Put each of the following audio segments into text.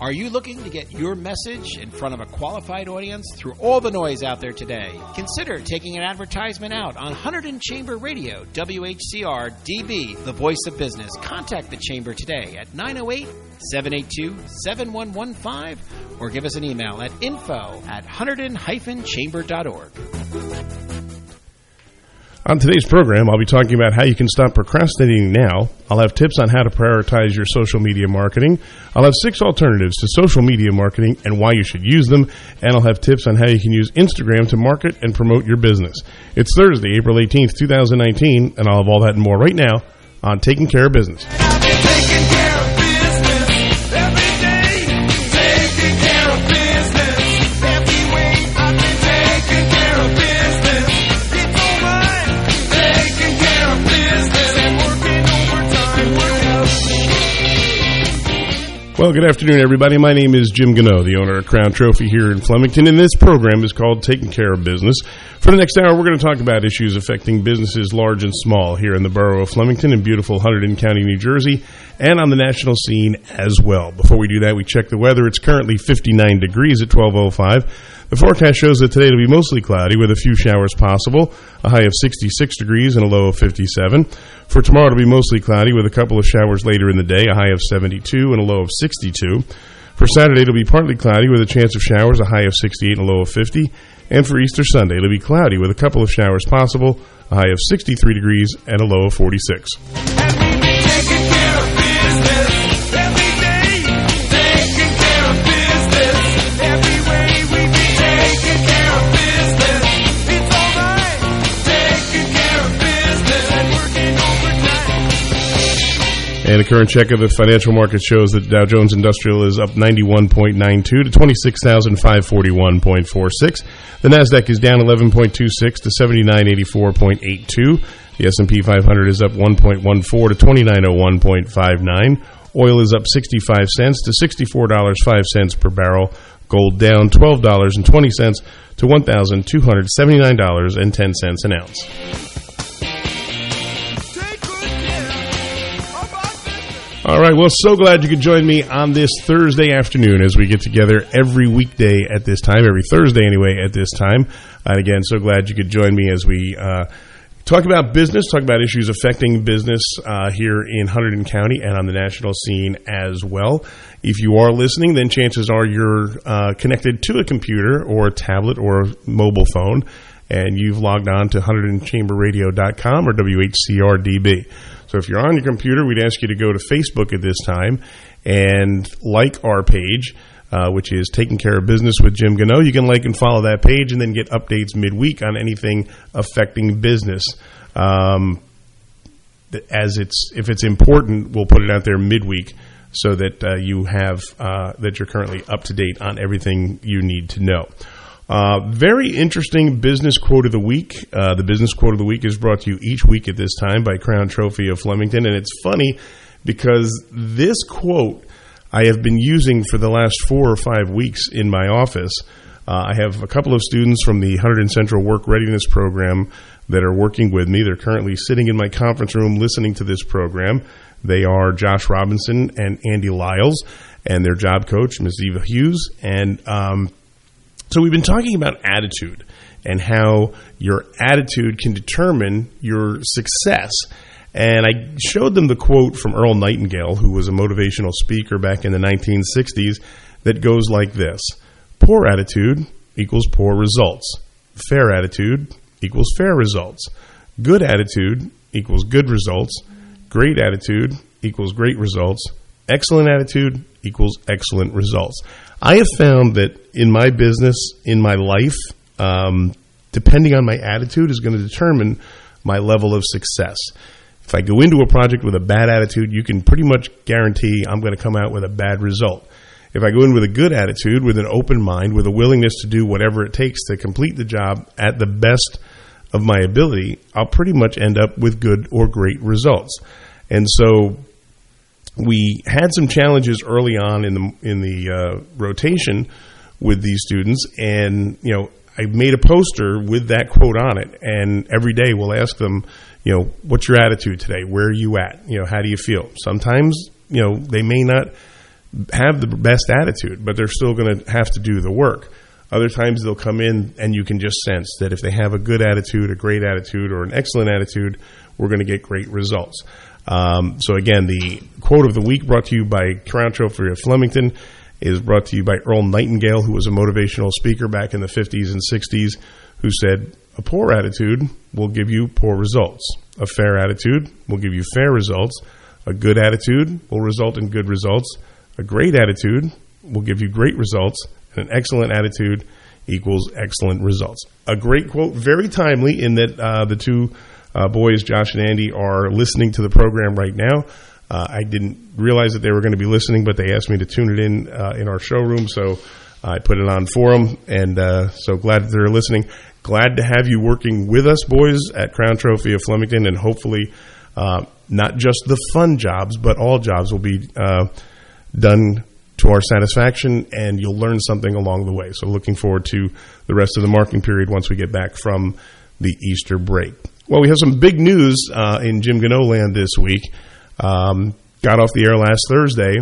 Are you looking to get your message in front of a qualified audience through all the noise out there today? Consider taking an advertisement out on Hunterdon Chamber Radio, WHCR DB, the voice of business. Contact the Chamber today at 908-782-7115 or give us an email at info@hunterdon-chamber.org. On today's program, I'll be talking about how you can stop procrastinating now. I'll have tips on how to prioritize your social media marketing. I'll have 6 alternatives to social media marketing and why you should use them. And I'll have tips on how you can use Instagram to market and promote your business. It's Thursday, April 18th, 2019, and I'll have all that and more right now on Taking Care of Business. Well, good afternoon, everybody. My name is Jim Gano, the owner of Crown Trophy here in Flemington, and this program is called Taking Care of Business. For the next hour, we're going to talk about issues affecting businesses large and small here in the borough of Flemington in beautiful Hunterdon County, New Jersey, and on the national scene as well. Before we do that, we check the weather. It's currently 59 degrees at 12:05. The forecast shows that today it'll be mostly cloudy with a few showers possible, a high of 66 degrees and a low of 57. For tomorrow, it'll be mostly cloudy with a couple of showers later in the day, a high of 72 and a low of 62. For Saturday, it'll be partly cloudy with a chance of showers, a high of 68 and a low of 50. And for Easter Sunday, it'll be cloudy with a couple of showers possible, a high of 63 degrees and a low of 46. And a current check of the financial market shows that Dow Jones Industrial is up 91.92 to 26,541.46. The Nasdaq is down 11.26 to 7984.82. The S&P 500 is up 1.14 to 2901.59. Oil is up 65 cents to $64.05 per barrel. Gold down $12.20 to $1,279.10 an ounce. All right, well, so glad you could join me on this Thursday afternoon as we get together every weekday at this time, every Thursday anyway at this time. And again, so glad you could join me as we talk about business, talk about issues affecting business here in Hunterdon County and on the national scene as well. If you are listening, then chances are you're connected to a computer or a tablet or a mobile phone, and you've logged on to HunterdonChamberRadio.com or WHCRDB. So if you're on your computer, we'd ask you to go to Facebook at this time and like our page, which is Taking Care of Business with Jim Gano. You can like and follow that page and then get updates midweek on anything affecting business. If it's important, we'll put it out there midweek so that you have that you're currently up to date on everything you need to know. Very interesting business quote of the week. The business quote of the week is brought to you each week at this time by Crown Trophy of Flemington. And it's funny because this quote I have been using for the last 4 or 5 weeks in my office. I have a couple of students from the Hunterdon Central Work Readiness Program that are working with me. They're currently sitting in my conference room listening to this program. They are Josh Robinson and Andy Lyles, and their job coach, Ms. Eva Hughes. And so we've been talking about attitude and how your attitude can determine your success. And I showed them the quote from Earl Nightingale, who was a motivational speaker back in the 1960s, that goes like this: poor attitude equals poor results. Fair attitude equals fair results. Good attitude equals good results. Great attitude equals great results. Excellent attitude equals excellent results. I have found that in my business, in my life, depending on my attitude is going to determine my level of success. If I go into a project with a bad attitude, you can pretty much guarantee I'm going to come out with a bad result. If I go in with a good attitude, with an open mind, with a willingness to do whatever it takes to complete the job at the best of my ability, I'll pretty much end up with good or great results. And so we had some challenges early on in the rotation with these students, and I made a poster with that quote on it, and every day we'll ask them, what's your attitude today? Where are you at? How do you feel? Sometimes, they may not have the best attitude, but they're still going to have to do the work. Other times they'll come in and you can just sense that if they have a good attitude, a great attitude, or an excellent attitude, we're going to get great results. So again, the quote of the week brought to you by Crown Trophy of Flemington is brought to you by Earl Nightingale, who was a motivational speaker back in the 50s and 60s, who said, a poor attitude will give you poor results. A fair attitude will give you fair results. A good attitude will result in good results. A great attitude will give you great results. And an excellent attitude equals excellent results. A great quote, very timely in that the two boys, Josh and Andy, are listening to the program right now. I didn't realize that they were going to be listening, but they asked me to tune it in our showroom, so I put it on for them, and so glad that they're listening. Glad to have you working with us, boys, at Crown Trophy of Flemington, and hopefully not just the fun jobs, but all jobs will be done to our satisfaction, and you'll learn something along the way. So looking forward to the rest of the marketing period once we get back from the Easter break. Well, we have some big news in Jim Gano land this week. Got off the air last Thursday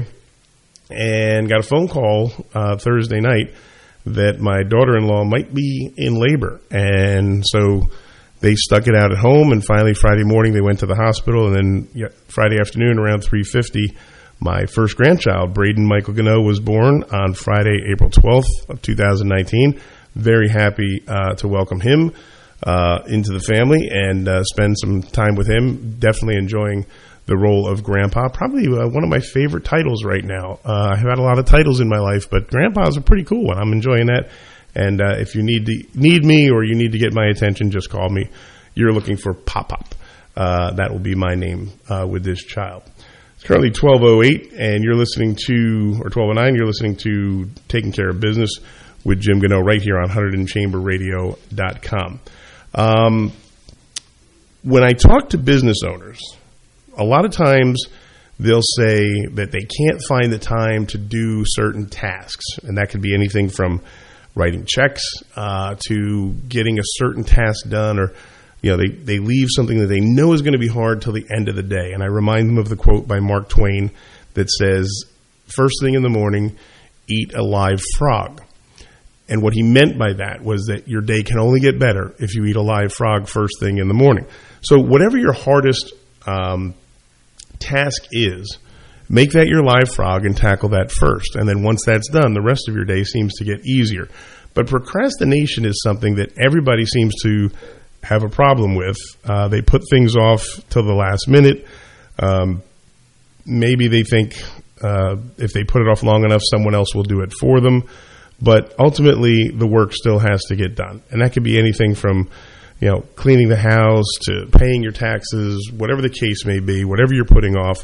and got a phone call Thursday night that my daughter-in-law might be in labor. And so they stuck it out at home, and finally Friday morning they went to the hospital, and then Friday afternoon around 3:50, my first grandchild, Braden Michael Gano, was born on Friday, April 12th of 2019. Very happy to welcome him into the family and spend some time with him. Definitely enjoying the role of Grandpa. Probably one of my favorite titles right now. I've had a lot of titles in my life, but Grandpa's a pretty cool one. I'm enjoying that. And if you need me or you need to get my attention, just call me. You're looking for Pop-Pop. That will be my name with this child. It's currently 12:08, and you're listening to, or 12:09, you're listening to Taking Care of Business with Jim Gano right here on HunterdonChamberRadio.com. When I talk to business owners, a lot of times they'll say that they can't find the time to do certain tasks, and that could be anything from writing checks to getting a certain task done, or they leave something that they know is going to be hard till the end of the day. And I remind them of the quote by Mark Twain that says, first thing in the morning, eat a live frog. And what he meant by that was that your day can only get better if you eat a live frog first thing in the morning. So whatever your hardest task is, make that your live frog and tackle that first. And then once that's done, the rest of your day seems to get easier. But procrastination is something that everybody seems to have a problem with. They put things off till the last minute. Maybe they think if they put it off long enough, someone else will do it for them. But ultimately, the work still has to get done. And that could be anything from cleaning the house to paying your taxes, whatever the case may be, whatever you're putting off,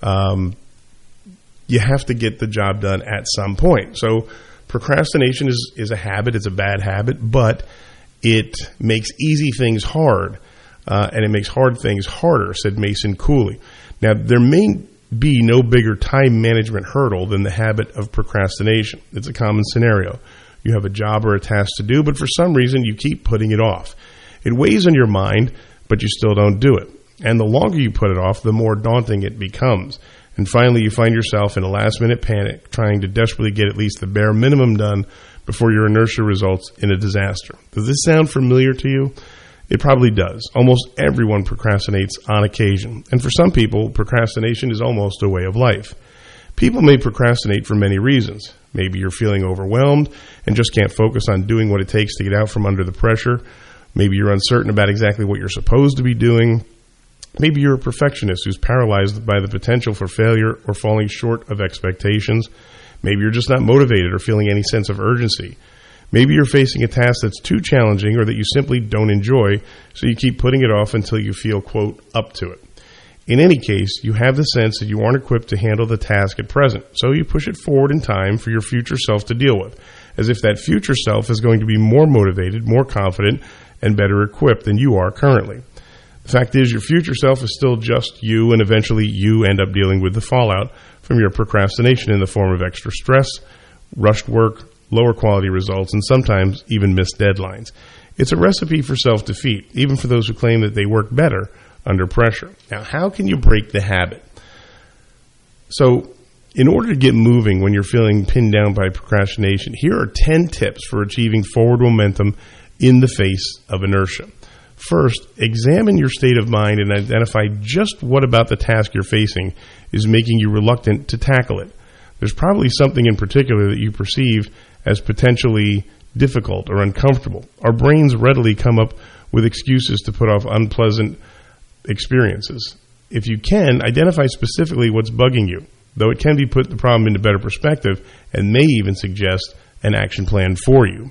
you have to get the job done at some point. So procrastination is a habit. It's a bad habit, but it makes easy things hard, and it makes hard things harder, said Mason Cooley. Now, there may be no bigger time management hurdle than the habit of procrastination. It's a common scenario. You have a job or a task to do, but for some reason you keep putting it off. It weighs on your mind, but you still don't do it. And the longer you put it off, the more daunting it becomes. And finally, you find yourself in a last-minute panic, trying to desperately get at least the bare minimum done before your inertia results in a disaster. Does this sound familiar to you? It probably does. Almost everyone procrastinates on occasion. And for some people, procrastination is almost a way of life. People may procrastinate for many reasons. Maybe you're feeling overwhelmed and just can't focus on doing what it takes to get out from under the pressure. Maybe you're uncertain about exactly what you're supposed to be doing. Maybe you're a perfectionist who's paralyzed by the potential for failure or falling short of expectations. Maybe you're just not motivated or feeling any sense of urgency. Maybe you're facing a task that's too challenging or that you simply don't enjoy, so you keep putting it off until you feel, quote, up to it. In any case, you have the sense that you aren't equipped to handle the task at present, so you push it forward in time for your future self to deal with, as if that future self is going to be more motivated, more confident, and better equipped than you are currently. The fact is, your future self is still just you, and eventually you end up dealing with the fallout from your procrastination in the form of extra stress, rushed work, lower quality results, and sometimes even missed deadlines. It's a recipe for self-defeat, even for those who claim that they work better under pressure. Now, how can you break the habit? So In order to get moving when you're feeling pinned down by procrastination, here are 10 tips for achieving forward momentum in the face of inertia. First, examine your state of mind and identify just what about the task you're facing is making you reluctant to tackle it. There's probably something in particular that you perceive as potentially difficult or uncomfortable. Our brains readily come up with excuses to put off unpleasant experiences. If you can, identify specifically what's bugging you, though it can be put the problem into better perspective and may even suggest an action plan for you.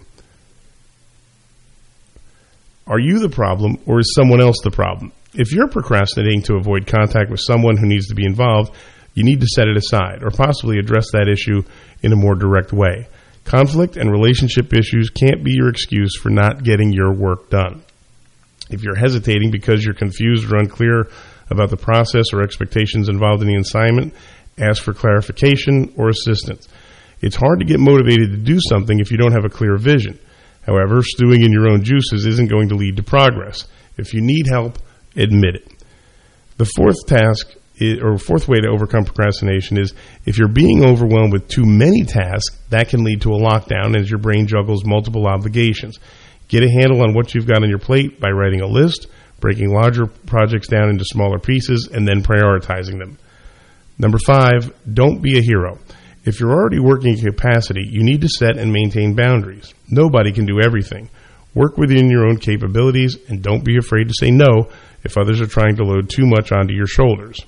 Are you the problem, or is someone else the problem? If you're procrastinating to avoid contact with someone who needs to be involved, you need to set it aside or possibly address that issue in a more direct way. Conflict and relationship issues can't be your excuse for not getting your work done. If you're hesitating because you're confused or unclear about the process or expectations involved in the assignment, ask for clarification or assistance. It's hard to get motivated to do something if you don't have a clear vision. However, stewing in your own juices isn't going to lead to progress. If you need help, admit it. The fourth way to overcome procrastination is if you're being overwhelmed with too many tasks, that can lead to a lockdown as your brain juggles multiple obligations. Get a handle on what you've got on your plate by writing a list, breaking larger projects down into smaller pieces, and then prioritizing them. Number 5, don't be a hero. If you're already working at capacity, you need to set and maintain boundaries. Nobody can do everything. Work within your own capabilities, and don't be afraid to say no if others are trying to load too much onto your shoulders.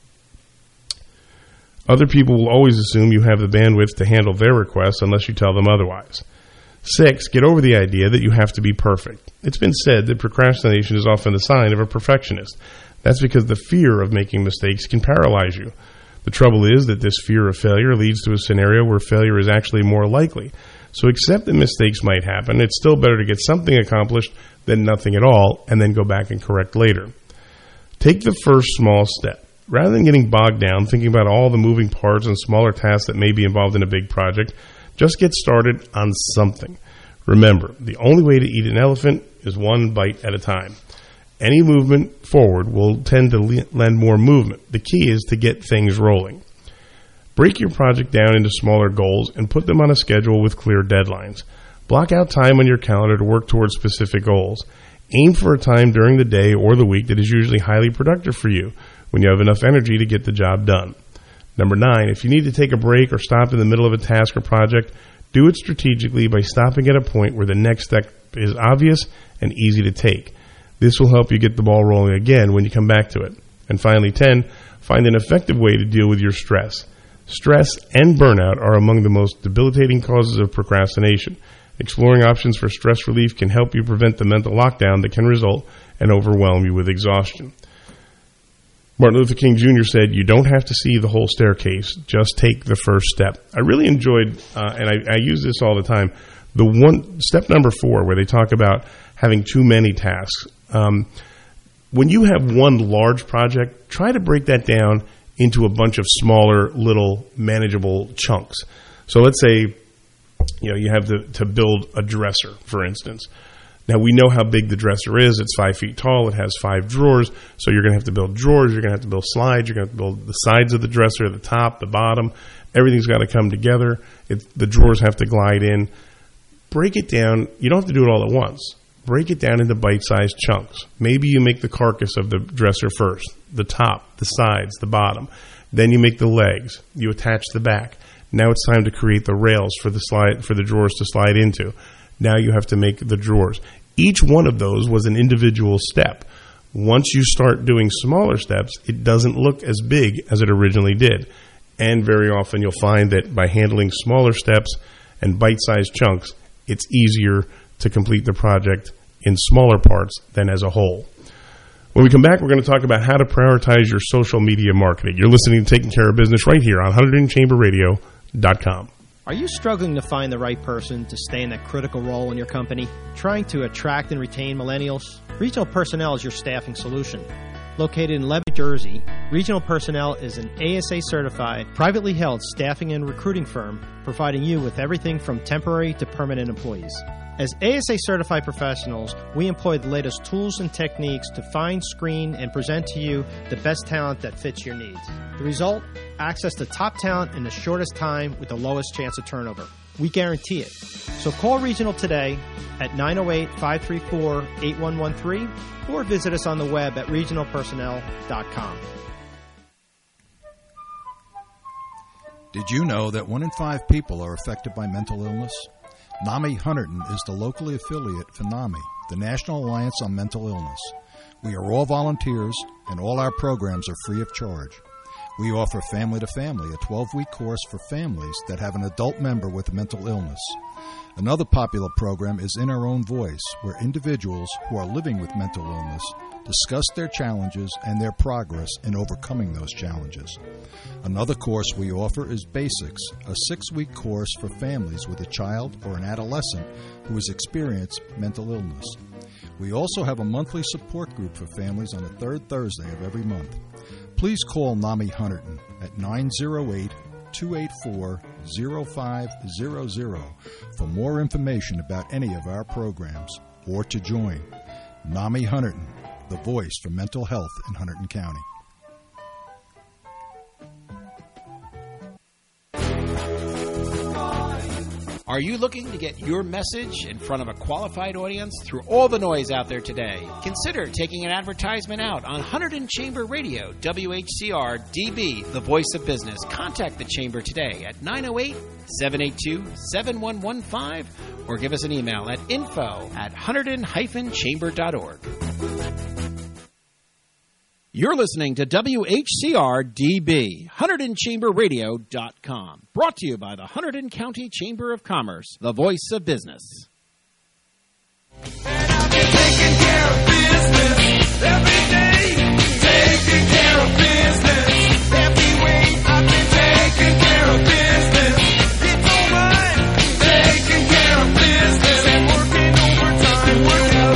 Other people will always assume you have the bandwidth to handle their requests unless you tell them otherwise. 6, get over the idea that you have to be perfect. It's been said that procrastination is often the sign of a perfectionist. That's because the fear of making mistakes can paralyze you. The trouble is that this fear of failure leads to a scenario where failure is actually more likely. So accept that mistakes might happen. It's still better to get something accomplished than nothing at all and then go back and correct later. Take the first small step. Rather than getting bogged down thinking about all the moving parts and smaller tasks that may be involved in a big project, just get started on something. Remember, the only way to eat an elephant is one bite at a time. Any movement forward will tend to lend more movement. The key is to get things rolling. Break your project down into smaller goals and put them on a schedule with clear deadlines. Block out time on your calendar to work towards specific goals. Aim for a time during the day or the week that is usually highly productive for you when you have enough energy to get the job done. Number 9, if you need to take a break or stop in the middle of a task or project, do it strategically by stopping at a point where the next step is obvious and easy to take. This will help you get the ball rolling again when you come back to it. And finally, 10, find an effective way to deal with your stress. Stress and burnout are among the most debilitating causes of procrastination. Exploring options for stress relief can help you prevent the mental lockdown that can result and overwhelm you with exhaustion. Martin Luther King Jr. said, "You don't have to see the whole staircase, just take the first step." I really enjoyed, and I use this all the time, the one step number 4, where they talk about having too many tasks. When you have one large project, try to break that down into a bunch of smaller, little, manageable chunks. So let's say, you have to build a dresser, for instance. Now, we know how big the dresser is. It's 5 feet tall. It has 5 drawers. So you're going to have to build drawers. You're going to have to build slides. You're going to have to build the sides of the dresser, the top, the bottom. Everything's got to come together. The drawers have to glide in. Break it down. You don't have to do it all at once. Break it down into bite-sized chunks. Maybe you make the carcass of the dresser first, the top, the sides, the bottom. Then you make the legs. You attach the back. Now it's time to create the rails for the drawers to slide into. Now you have to make the drawers. Each one of those was an individual step. Once you start doing smaller steps, it doesn't look as big as it originally did. And very often you'll find that by handling smaller steps and bite-sized chunks, it's easier to complete the project in smaller parts than as a whole. When we come back, we're going to talk about how to prioritize your social media marketing. You're listening to Taking Care of Business right here on HuntingtonChamberRadio.com. Are you struggling to find the right person to stay in that critical role in your company? Trying to attract and retain millennials? Regional Personnel is your staffing solution. Located in Levitt, Jersey, Regional Personnel is an ASA-certified, privately held staffing and recruiting firm providing you with everything from temporary to permanent employees. As ASA certified professionals, we employ the latest tools and techniques to find, screen, and present to you the best talent that fits your needs. The result? Access to top talent in the shortest time with the lowest chance of turnover. We guarantee it. So call Regional today at 908-534-8113 or visit us on the web at regionalpersonnel.com. Did you know that 1 in 5 people are affected by mental illness? NAMI Hunterdon is the locally affiliate for NAMI, the National Alliance on Mental Illness. We are all volunteers, and all our programs are free of charge. We offer Family to Family, a 12-week course for families that have an adult member with a mental illness. Another popular program is In Our Own Voice, where individuals who are living with mental illness discuss their challenges and their progress in overcoming those challenges. Another course we offer is Basics, a 6-week course for families with a child or an adolescent who has experienced mental illness. We also have a monthly support group for families on the third Thursday of every month. Please call NAMI Hunterdon at 908-284-0500 for more information about any of our programs or to join. NAMI Hunterdon, the voice for mental health in Hunterdon County. Are you looking to get your message in front of a qualified audience through all the noise out there today? Consider taking an advertisement out on Hunterdon Chamber Radio, WHCR DB, the voice of business. Contact the Chamber today at 908-782-7115 or give us an email at info@hunterdon-chamber.org. You're listening to WHCR-DB, HunterdonChamberRadio.com. Brought to you by the Hunterdon County Chamber of Commerce, the voice of business. And I've been taking care of business every day. Taking care of business every way. I've been taking care of business. It's alright. Taking care of business and working overtime. Work out.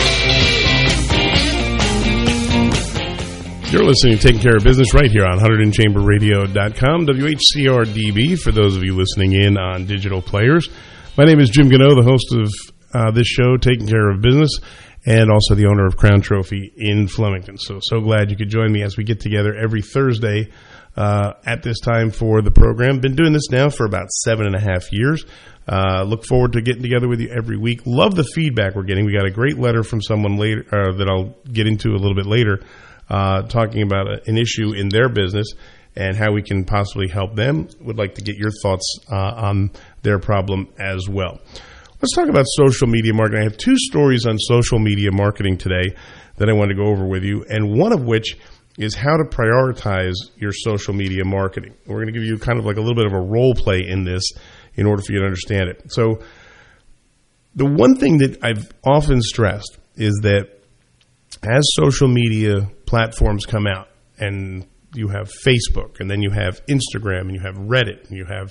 You're listening to Taking Care of Business right here on HunterdonChamberRadio.com, WHCR-DB, for those of you listening in on digital players. My name is Jim Gano, the host of this show, Taking Care of Business, and also the owner of Crown Trophy in Flemington. So glad you could join me as we get together every Thursday at this time for the program. Been doing this now for about 7.5 years. Look forward to getting together with you every week. Love the feedback we're getting. We got a great letter from someone later that I'll get into a little bit later, talking about an issue in their business and how we can possibly help them. Would like to get your thoughts on their problem as well. Let's talk about social media marketing. I have 2 stories on social media marketing today that I want to go over with you, and one of which is how to prioritize your social media marketing. We're going to give you kind of like a little bit of a role play in this in order for you to understand it. So the one thing that I've often stressed is that as social media platforms come out, and you have Facebook, and then you have Instagram, and you have Reddit, and you have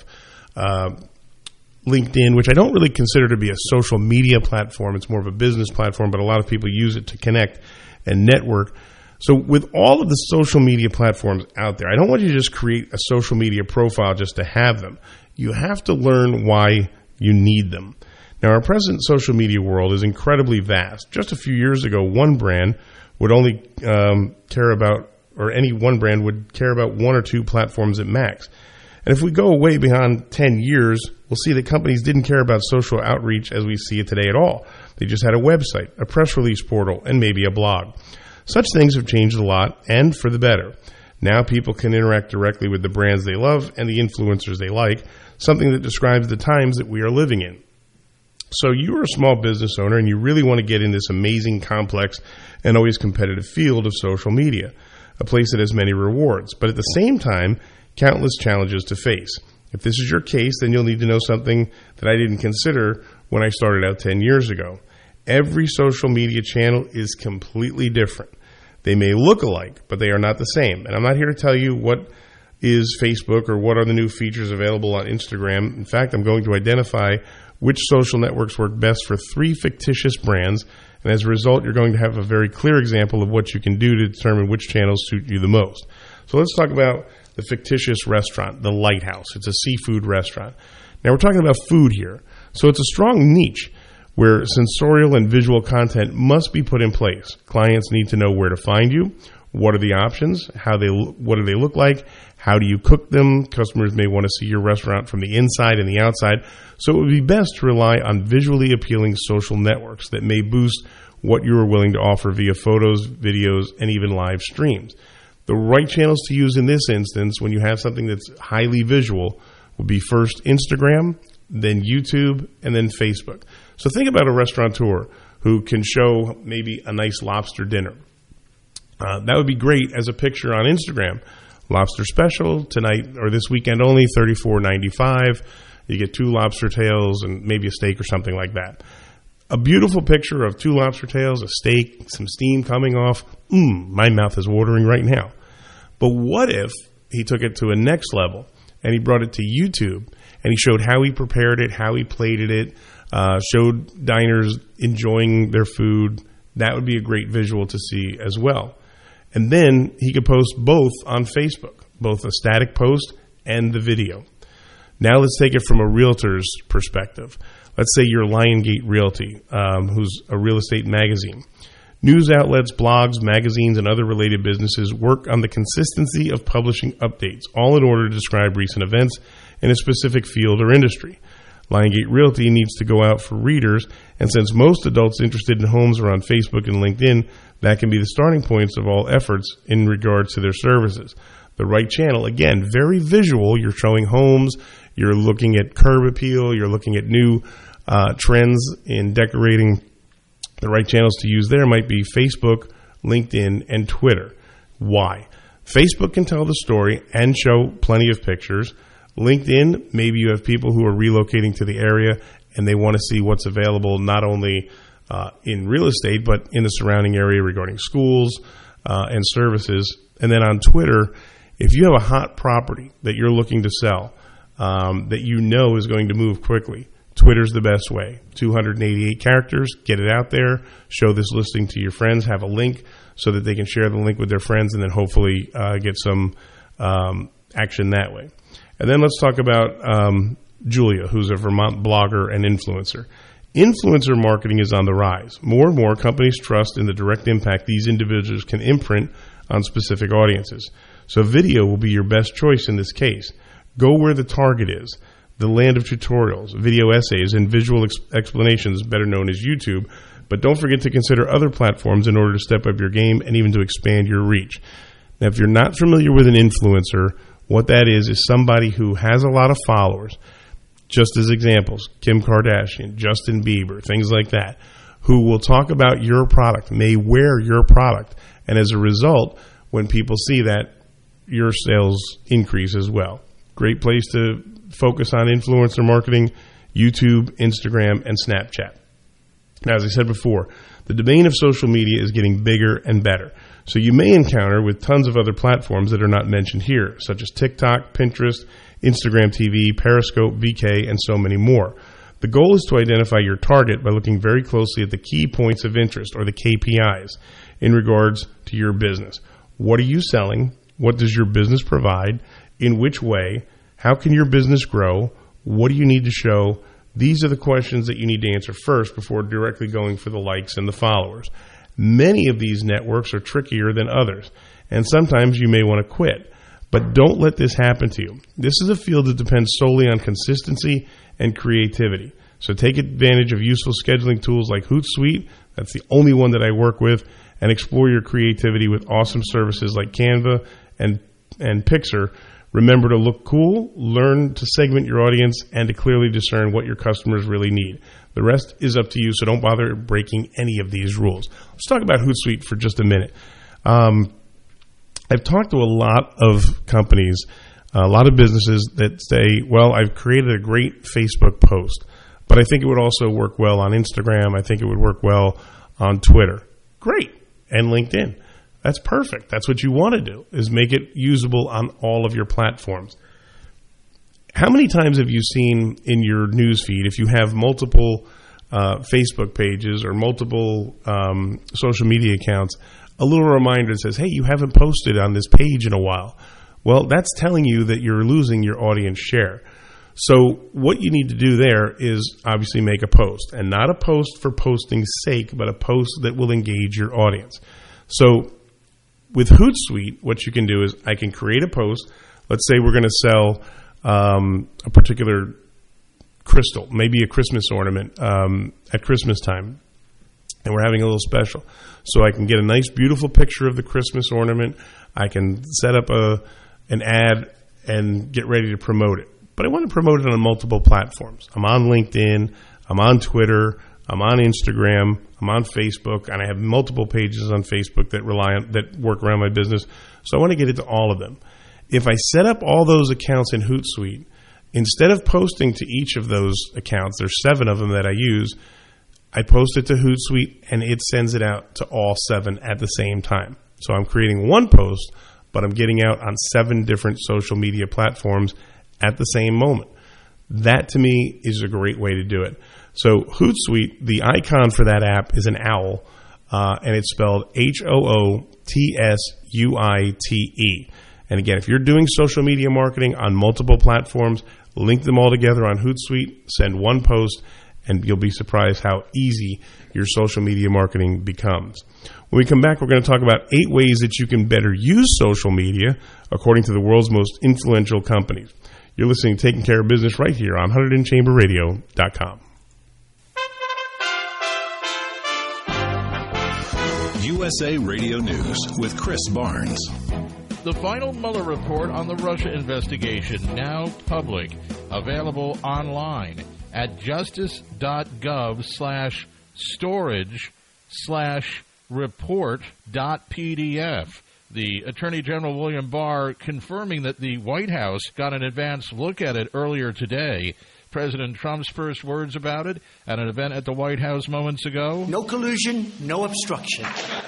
LinkedIn, which I don't really consider to be a social media platform. It's more of a business platform, but a lot of people use it to connect and network. So with all of the social media platforms out there, I don't want you to just create a social media profile just to have them. You have to learn why you need them. Now, our present social media world is incredibly vast. Just a few years ago, one brand would only care about, or any one brand would care about 1 or 2 platforms at max. And if we go way beyond 10 years, we'll see that companies didn't care about social outreach as we see it today at all. They just had a website, a press release portal, and maybe a blog. Such things have changed a lot, and for the better. Now people can interact directly with the brands they love and the influencers they like, something that describes the times that we are living in. So you're a small business owner and you really want to get in this amazing, complex, and always competitive field of social media, a place that has many rewards, but at the same time, countless challenges to face. If this is your case, then you'll need to know something that I didn't consider when I started out 10 years ago. Every social media channel is completely different. They may look alike, but they are not the same. And I'm not here to tell you what is Facebook or what are the new features available on Instagram. In fact, I'm going to identify which social networks work best for 3 fictitious brands, and as a result, you're going to have a very clear example of what you can do to determine which channels suit you the most. So let's talk about the fictitious restaurant, the Lighthouse. It's a seafood restaurant. Now, we're talking about food here, so it's a strong niche, where sensorial and visual content must be put in place. Clients need to know where to find you, what are the options, what do they look like, how do you cook them. Customers may want to see your restaurant from the inside and the outside, so it would be best to rely on visually appealing social networks that may boost what you are willing to offer via photos, videos, and even live streams. The right channels to use in this instance, when you have something that's highly visual, would be first Instagram, then YouTube, and then Facebook. So think about a restaurateur who can show maybe a nice lobster dinner. That would be great as a picture on Instagram. Lobster special tonight or this weekend only, $34.95. You get 2 lobster tails and maybe a steak or something like that. A beautiful picture of 2 lobster tails, a steak, some steam coming off. My mouth is watering right now. But what if he took it to a next level and he brought it to YouTube and he showed how he prepared it, how he plated it, showed diners enjoying their food? That would be a great visual to see as well. And then he could post both on Facebook, both a static post and the video. Now let's take it from a realtor's perspective. Let's say you're Liongate Realty, who's a real estate magazine. News outlets, blogs, magazines, and other related businesses work on the consistency of publishing updates, all in order to describe recent events in a specific field or industry. Liongate Realty needs to go out for readers, and since most adults interested in homes are on Facebook and LinkedIn, that can be the starting points of all efforts in regards to their services. The right channel, again, very visual. You're showing homes, you're looking at curb appeal, you're looking at new trends in decorating. The right channels to use there might be Facebook, LinkedIn, and Twitter. Why? Facebook can tell the story and show plenty of pictures. LinkedIn, maybe you have people who are relocating to the area and they want to see what's available not only in real estate but in the surrounding area regarding schools and services. And then on Twitter, if you have a hot property that you're looking to sell that you know is going to move quickly, Twitter's the best way. 288 characters, get it out there, show this listing to your friends, have a link so that they can share the link with their friends and then hopefully get some action that way. And then let's talk about Julia, who's a Vermont blogger and influencer. Influencer marketing is on the rise. More and more companies trust in the direct impact these individuals can imprint on specific audiences. So video will be your best choice in this case. Go where the target is. The land of tutorials, video essays, and visual explanations, better known as YouTube. But don't forget to consider other platforms in order to step up your game and even to expand your reach. Now, if you're not familiar with an influencer, what that is somebody who has a lot of followers. Just as examples, Kim Kardashian, Justin Bieber, things like that, who will talk about your product, may wear your product. And as a result, when people see that, your sales increase as well. Great place to focus on influencer marketing, YouTube, Instagram, and Snapchat. Now, as I said before, the domain of social media is getting bigger and better. So you may encounter with tons of other platforms that are not mentioned here, such as TikTok, Pinterest, Instagram TV, Periscope, VK, and so many more. The goal is to identify your target by looking very closely at the key points of interest, or the KPIs, in regards to your business. What are you selling? What does your business provide? In which way? How can your business grow? What do you need to show? These are the questions that you need to answer first before directly going for the likes and the followers. Many of these networks are trickier than others, and sometimes you may want to quit. But don't let this happen to you. This is a field that depends solely on consistency and creativity. So take advantage of useful scheduling tools like Hootsuite. That's the only one that I work with. And explore your creativity with awesome services like Canva and Pixar. Remember to look cool, learn to segment your audience, and to clearly discern what your customers really need. The rest is up to you, so don't bother breaking any of these rules. Let's talk about Hootsuite for just a minute. I've talked to a lot of companies, a lot of businesses that say, well, I've created a great Facebook post, but I think it would also work well on Instagram. I think it would work well on Twitter. Great. And LinkedIn. That's perfect. That's what you want to do, is make it usable on all of your platforms. How many times have you seen in your news feed, if you have multiple Facebook pages or multiple social media accounts, a little reminder that says, hey, you haven't posted on this page in a while? Well, that's telling you that you're losing your audience share. So what you need to do there is obviously make a post, and not a post for posting's sake, but a post that will engage your audience. So with Hootsuite, what you can do is I can create a post. Let's say we're going to sell a particular crystal, maybe a Christmas ornament at Christmas time, and we're having a little special. So I can get a nice, beautiful picture of the Christmas ornament. I can set up an ad and get ready to promote it. But I want to promote it on multiple platforms. I'm on LinkedIn, I'm on Twitter, I'm on Instagram, I'm on Facebook, and I have multiple pages on Facebook that work around my business. So I want to get it to all of them. If I set up all those accounts in Hootsuite, instead of posting to each of those accounts, there's 7 of them that I use, I post it to Hootsuite, and it sends it out to all 7 at the same time. So I'm creating one post, but I'm getting out on 7 different social media platforms at the same moment. That, to me, is a great way to do it. So Hootsuite, the icon for that app is an owl, and it's spelled HOOTSUITE. And again, if you're doing social media marketing on multiple platforms, link them all together on Hootsuite, send one post, and you'll be surprised how easy your social media marketing becomes. When we come back, we're going to talk about 8 ways that you can better use social media according to the world's most influential companies. You're listening to Taking Care of Business right here on 100chamberradio.com. USA Radio News with Chris Barnes. The final Mueller report on the Russia investigation, now public, available online at justice.gov/storage/report.pdf. The Attorney General William Barr confirming that the White House got an advance look at it earlier today. President Trump's first words about it at an event at the White House moments ago. No collusion, no obstruction.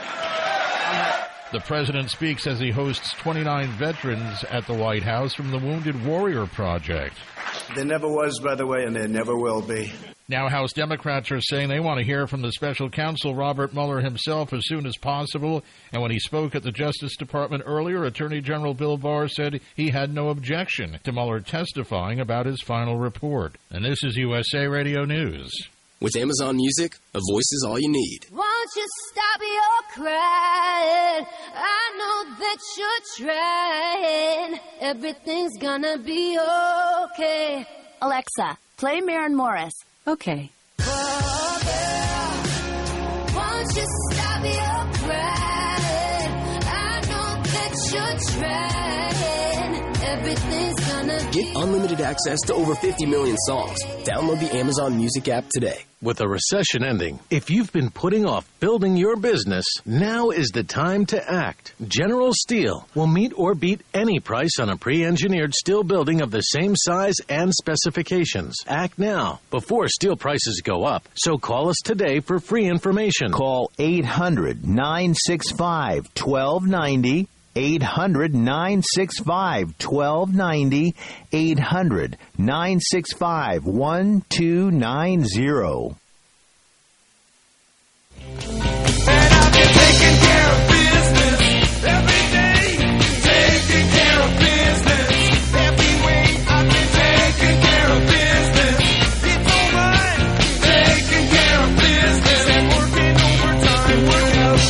The president speaks as he hosts 29 veterans at the White House from the Wounded Warrior Project. There never was, by the way, and there never will be. Now House Democrats are saying they want to hear from the special counsel Robert Mueller himself as soon as possible. And when he spoke at the Justice Department earlier, Attorney General Bill Barr said he had no objection to Mueller testifying about his final report. And this is USA Radio News. With Amazon Music, a voice is all you need. Won't you stop your crying? I know that you're trying. Everything's gonna be okay. Alexa, play Maren Morris. Okay. Oh, girl, won't you stop your crying? I know that you're trying. Everything's gonna be Get unlimited access to over 50 million songs. Download the Amazon Music app today. With a recession ending, if you've been putting off building your business, now is the time to act. General Steel will meet or beat any price on a pre-engineered steel building of the same size and specifications. Act now, before steel prices go up. So call us today for free information. Call 800-965-1290. 800-965-1290, 800-965-1290. And I've been taking care of business every day. Taking care of business every way. I've been taking care of business. It's alright. Taking care of business and working overtime. Work out.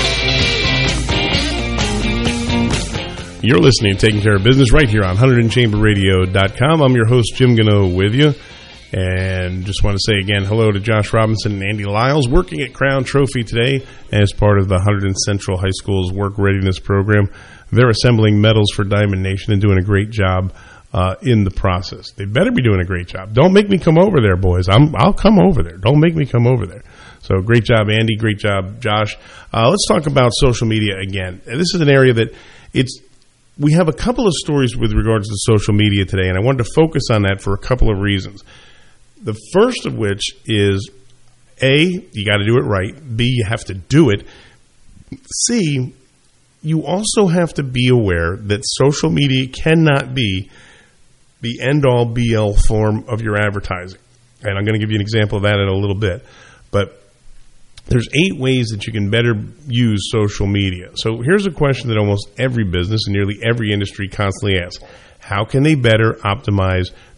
You're listening to Taking Care of Business right here on 100chamberradio.com. I'm your host, Jim Gano, with you. And just want to say again hello to Josh Robinson and Andy Lyles, working at Crown Trophy today as part of the 100 Central High School's Work Readiness Program. They're assembling medals for Diamond Nation and doing a great job in the process. They better be doing a great job. Don't make me come over there, boys. I'll come over there. Don't make me come over there. So great job, Andy. Great job, Josh. Let's talk about social media again. This is an area that we have a couple of stories with regards to social media today, and I wanted to focus on that for a couple of reasons. The first of which is, A, you got to do it right. B, you have to do it. C, you also have to be aware that social media cannot be the end-all, be-all form of your advertising. And I'm going to give you an example of that in a little bit. But there's 8 ways that you can better use social media. So here's a question that almost every business and nearly every industry constantly asks. How can they better optimize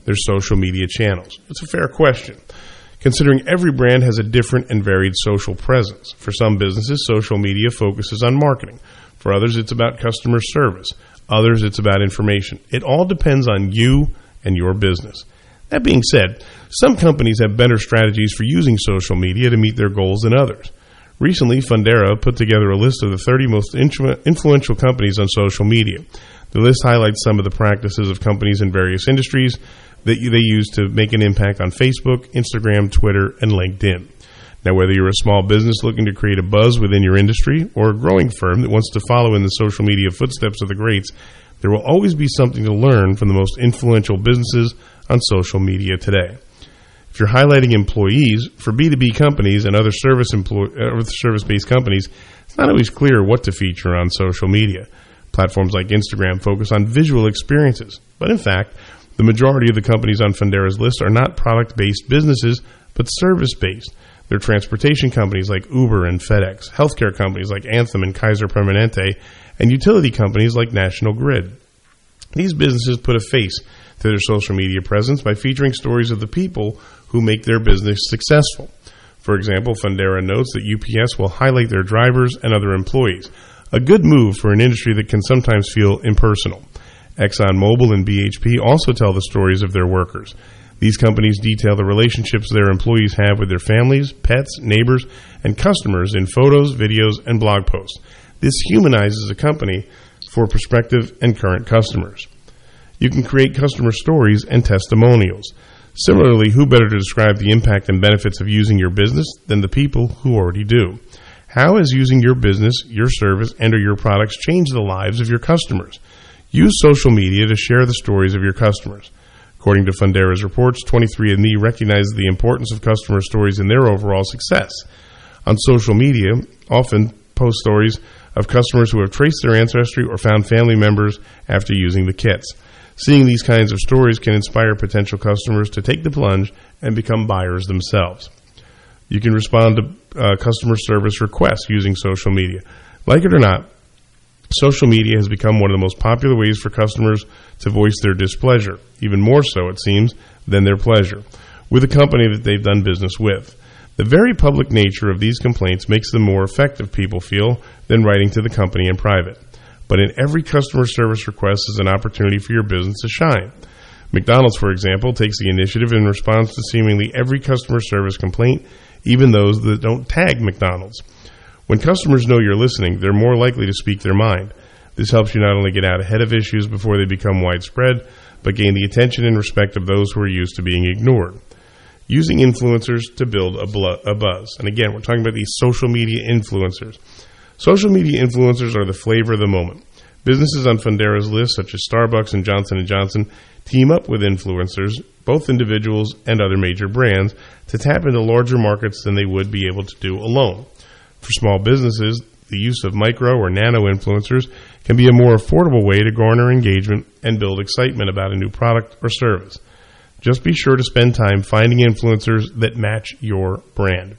their social media channels? It's a fair question, considering every brand has a different and varied social presence. For some businesses, social media focuses on marketing. For others, it's about customer service. Others, it's about information. It all depends on you and your business. That being said, some companies have better strategies for using social media to meet their goals than others. Recently, Fundera put together a list of the 30 most influential companies on social media. The list highlights some of the practices of companies in various industries that they use to make an impact on Facebook, Instagram, Twitter, and LinkedIn. Now, whether you're a small business looking to create a buzz within your industry or a growing firm that wants to follow in the social media footsteps of the greats, there will always be something to learn from the most influential businesses on social media today. If you're highlighting employees, for B2B companies and other service-based companies, it's not always clear what to feature on social media. Platforms like Instagram focus on visual experiences, but in fact, the majority of the companies on Fundera's list are not product-based businesses, but service-based. They're transportation companies like Uber and FedEx, healthcare companies like Anthem and Kaiser Permanente, and utility companies like National Grid. These businesses put a face to their social media presence by featuring stories of the people who make their business successful. For example, Fundera notes that UPS will highlight their drivers and other employees, a good move for an industry that can sometimes feel impersonal. ExxonMobil and BHP also tell the stories of their workers. These companies detail the relationships their employees have with their families, pets, neighbors, and customers in photos, videos, and blog posts. This humanizes a company for prospective and current customers. You can create customer stories and testimonials. Similarly, who better to describe the impact and benefits of using your business than the people who already do? How has using your business, your service, and or your products changed the lives of your customers? Use social media to share the stories of your customers. According to Fundera's reports, 23andMe recognizes the importance of customer stories in their overall success. On social media, often post stories of customers who have traced their ancestry or found family members after using the kits. Seeing these kinds of stories can inspire potential customers to take the plunge and become buyers themselves. You can respond to customer service requests using social media. Like it or not, social media has become one of the most popular ways for customers to voice their displeasure, even more so, it seems, than their pleasure, with a company that they've done business with. The very public nature of these complaints makes them more effective, people feel, than writing to the company in private. But in every customer service request is an opportunity for your business to shine. McDonald's, for example, takes the initiative in response to seemingly every customer service complaint, even those that don't tag McDonald's. When customers know you're listening, they're more likely to speak their mind. This helps you not only get out ahead of issues before they become widespread, but gain the attention and respect of those who are used to being ignored. Using influencers to build a buzz. And again, we're talking about these social media influencers. Social media influencers are the flavor of the moment. Businesses on Fundera's list, such as Starbucks and Johnson & Johnson, team up with influencers, both individuals and other major brands, to tap into larger markets than they would be able to do alone. For small businesses, the use of micro or nano influencers can be a more affordable way to garner engagement and build excitement about a new product or service. Just be sure to spend time finding influencers that match your brand.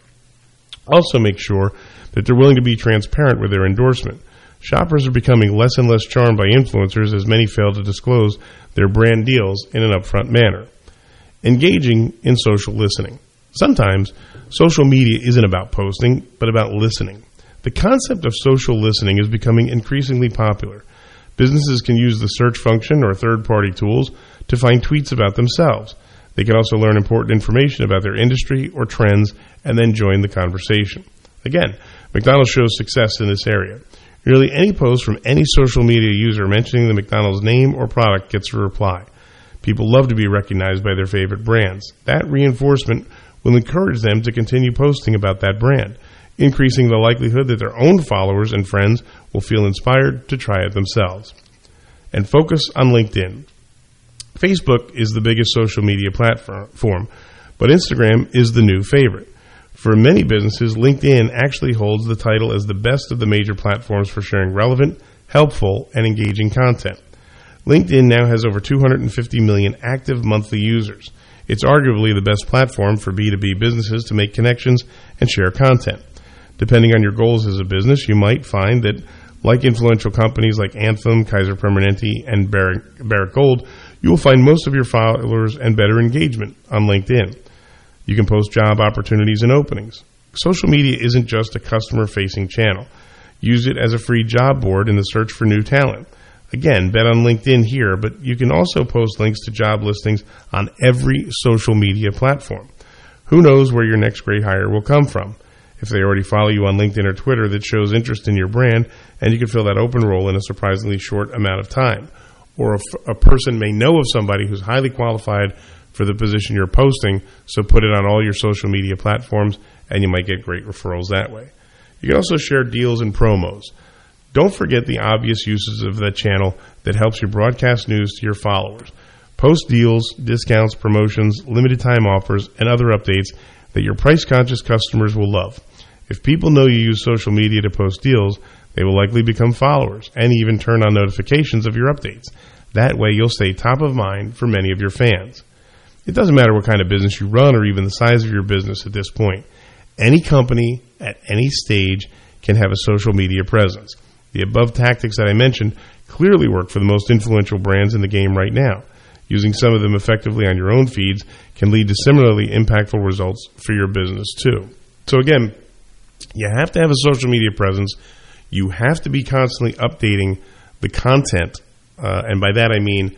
Also make sure that they're willing to be transparent with their endorsement. Shoppers are becoming less and less charmed by influencers as many fail to disclose their brand deals in an upfront manner. Engaging in social listening. Sometimes social media isn't about posting, but about listening. The concept of social listening is becoming increasingly popular. Businesses can use the search function or third-party tools to find tweets about themselves. They can also learn important information about their industry or trends and then join the conversation. Again, McDonald's shows success in this area. Nearly any post from any social media user mentioning the McDonald's name or product gets a reply. People love to be recognized by their favorite brands. That reinforcement will encourage them to continue posting about that brand, increasing the likelihood that their own followers and friends will feel inspired to try it themselves. And focus on LinkedIn. Facebook is the biggest social media platform, but Instagram is the new favorite. For many businesses, LinkedIn actually holds the title as the best of the major platforms for sharing relevant, helpful, and engaging content. LinkedIn now has over 250 million active monthly users. It's arguably the best platform for B2B businesses to make connections and share content. Depending on your goals as a business, you might find that, like influential companies like Anthem, Kaiser Permanente, and Barrick Gold, you will find most of your followers and better engagement on LinkedIn. You can post job opportunities and openings. Social media isn't just a customer-facing channel. Use it as a free job board in the search for new talent. Again, bet on LinkedIn here, but you can also post links to job listings on every social media platform. Who knows where your next great hire will come from? If they already follow you on LinkedIn or Twitter, that shows interest in your brand, and you can fill that open role in a surprisingly short amount of time. Or a person may know of somebody who's highly qualified for the position you're posting, so put it on all your social media platforms, and you might get great referrals that way. You can also share deals and promos. Don't forget the obvious uses of that channel that helps you broadcast news to your followers. Post deals, discounts, promotions, limited time offers, and other updates that your price-conscious customers will love. If people know you use social media to post deals, they will likely become followers and even turn on notifications of your updates. That way, you'll stay top of mind for many of your fans. It doesn't matter what kind of business you run or even the size of your business at this point. Any company at any stage can have a social media presence. The above tactics that I mentioned clearly work for the most influential brands in the game right now. Using some of them effectively on your own feeds can lead to similarly impactful results for your business too. So again, you have to have a social media presence. You have to be constantly updating the content, and by that I mean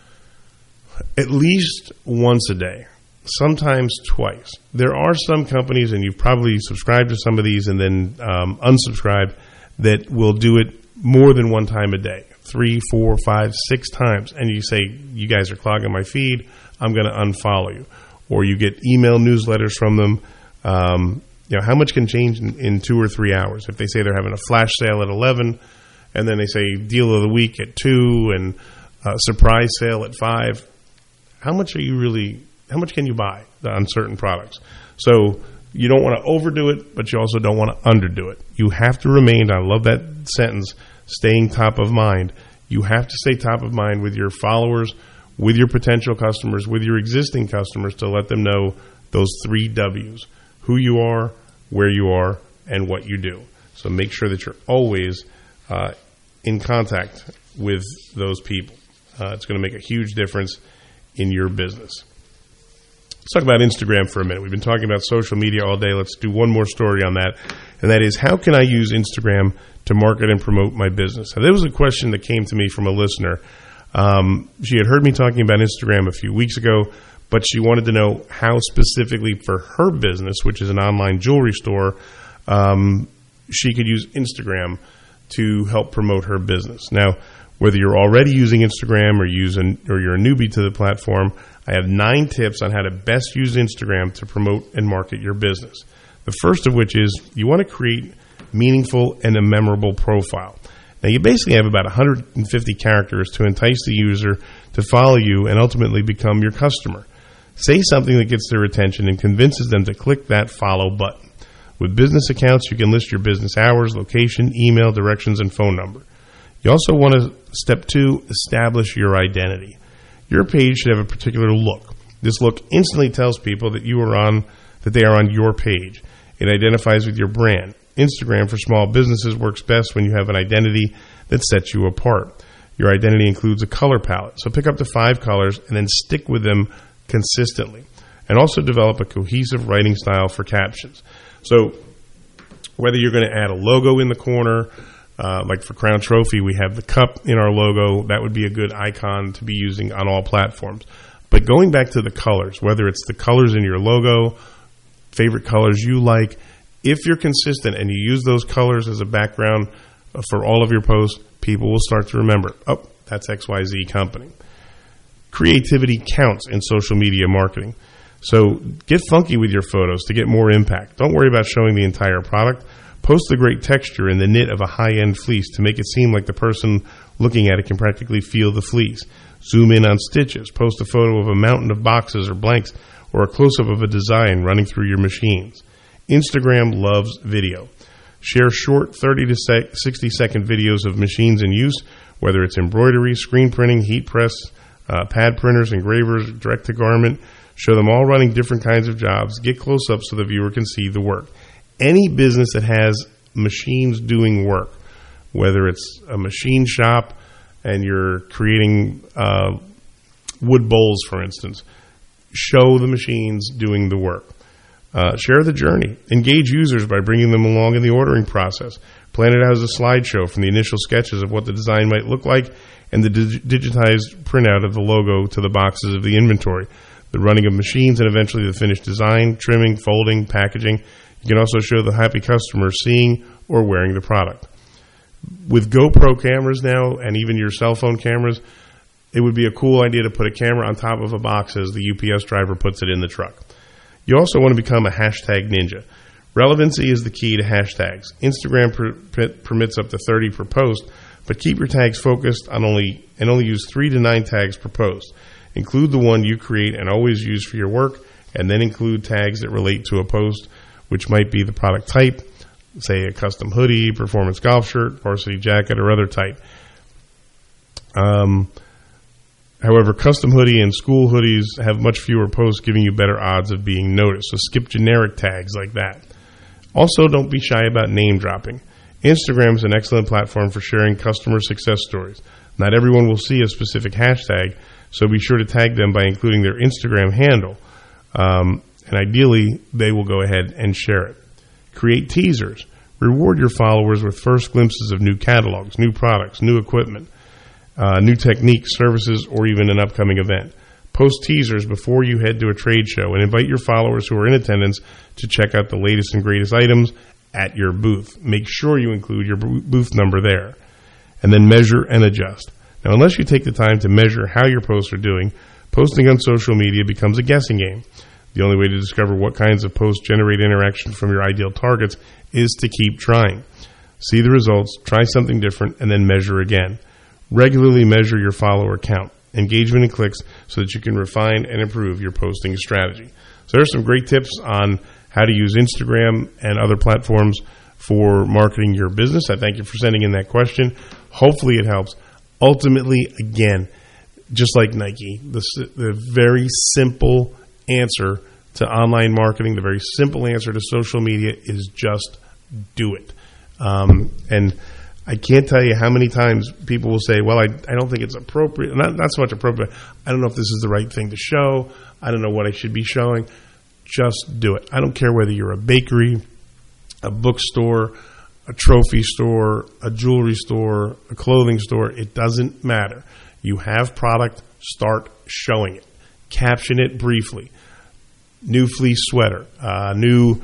at least once a day, sometimes twice. There are some companies, and you've probably subscribed to some of these and then unsubscribed, that will do it more than one time a day, 3, 4, 5, 6 times. And you say, you guys are clogging my feed, I'm going to unfollow you. Or you get email newsletters from them. How much can change in 2 or 3 hours? If they say they're having a flash sale at 11, and then they say deal of the week at 2 and surprise sale at 5, how much can you buy on certain products? So you don't want to overdo it, but you also don't want to underdo it. You have to remain, I love that sentence, staying top of mind. You have to stay top of mind with your followers, with your potential customers, with your existing customers, to let them know those 3 W's: who you are, where you are, and what you do. So make sure that you're always in contact with those people. It's going to make a huge difference in your business. Let's talk about Instagram for a minute. We've been talking about social media all day. Let's do one more story on that, and that is, how can I use Instagram to market and promote my business? Now, there was a question that came to me from a listener. She had heard me talking about Instagram a few weeks ago, but she wanted to know how specifically for her business, which is an online jewelry store, she could use Instagram to help promote her business. Now, whether you're already using Instagram or you're a newbie to the platform, I have 9 tips on how to best use Instagram to promote and market your business. The first of which is, you want to create meaningful and a memorable profile. Now, you basically have about 150 characters to entice the user to follow you and ultimately become your customer. Say something that gets their attention and convinces them to click that follow button. With business accounts, you can list your business hours, location, email, directions, and phone number. You also want to, step 2, establish your identity. Your page should have a particular look. This look instantly tells people that they are on your page. It identifies with your brand. Instagram for small businesses works best when you have an identity that sets you apart. Your identity includes a color palette, so pick up to 5 colors and then stick with them consistently. And also develop a cohesive writing style for captions. So whether you're going to add a logo in the corner, like for Crown Trophy, we have the cup in our logo. That would be a good icon to be using on all platforms. But going back to the colors, whether it's the colors in your logo, favorite colors you like, if you're consistent and you use those colors as a background for all of your posts, people will start to remember, oh, that's XYZ company. Creativity counts in social media marketing. So get funky with your photos to get more impact. Don't worry about showing the entire product. Post the great texture and the knit of a high-end fleece to make it seem like the person looking at it can practically feel the fleece. Zoom in on stitches. Post a photo of a mountain of boxes or blanks, or a close-up of a design running through your machines. Instagram loves video. Share short 30 to 60-second videos of machines in use, whether it's embroidery, screen printing, heat press, pad printers, engravers, direct-to-garment. Show them all running different kinds of jobs. Get close-ups so the viewer can see the work. Any business that has machines doing work, whether it's a machine shop and you're creating wood bowls, for instance. Show the machines doing the work. Share the journey. Engage users by bringing them along in the ordering process. Plan it out as a slideshow from the initial sketches of what the design might look like and the digitized printout of the logo to the boxes of the inventory, the running of machines, and eventually the finished design, trimming, folding, packaging. You can also show the happy customer seeing or wearing the product. With GoPro cameras now, and even your cell phone cameras, it would be a cool idea to put a camera on top of a box as the UPS driver puts it in the truck. You also want to become a hashtag ninja. Relevancy is the key to hashtags. Instagram permits up to 30 per post, but keep your tags focused on only use 3 to 9 tags per post. Include the one you create and always use for your work, and then include tags that relate to a post, which might be the product type, say a custom hoodie, performance golf shirt, varsity jacket, or other type. However, custom hoodie and school hoodies have much fewer posts, giving you better odds of being noticed. So skip generic tags like that. Also, don't be shy about name dropping. Instagram is an excellent platform for sharing customer success stories. Not everyone will see a specific hashtag, so be sure to tag them by including their Instagram handle. And ideally, they will go ahead and share it. Create teasers. Reward your followers with first glimpses of new catalogs, new products, new equipment, new techniques, services, or even an upcoming event. Post teasers before you head to a trade show and invite your followers who are in attendance to check out the latest and greatest items at your booth. Make sure you include your booth number there. And then measure and adjust. Now, unless you take the time to measure how your posts are doing, posting on social media becomes a guessing game. The only way to discover what kinds of posts generate interaction from your ideal targets is to keep trying. See the results, try something different, and then measure again. Regularly measure your follower count, engagement, and clicks so that you can refine and improve your posting strategy. So there's some great tips on how to use Instagram and other platforms for marketing your business. I thank you for sending in that question. Hopefully it helps. Ultimately, again, just like Nike, the very simple answer to online marketing, the very simple answer to social media is just do it. And I can't tell you how many times people will say, well, I don't think it's appropriate. Not so much appropriate. I don't know if this is the right thing to show. I don't know what I should be showing. Just do it. I don't care whether you're a bakery, a bookstore, a trophy store, a jewelry store, a clothing store. It doesn't matter. You have product, start showing it. Caption it briefly. New fleece sweater, new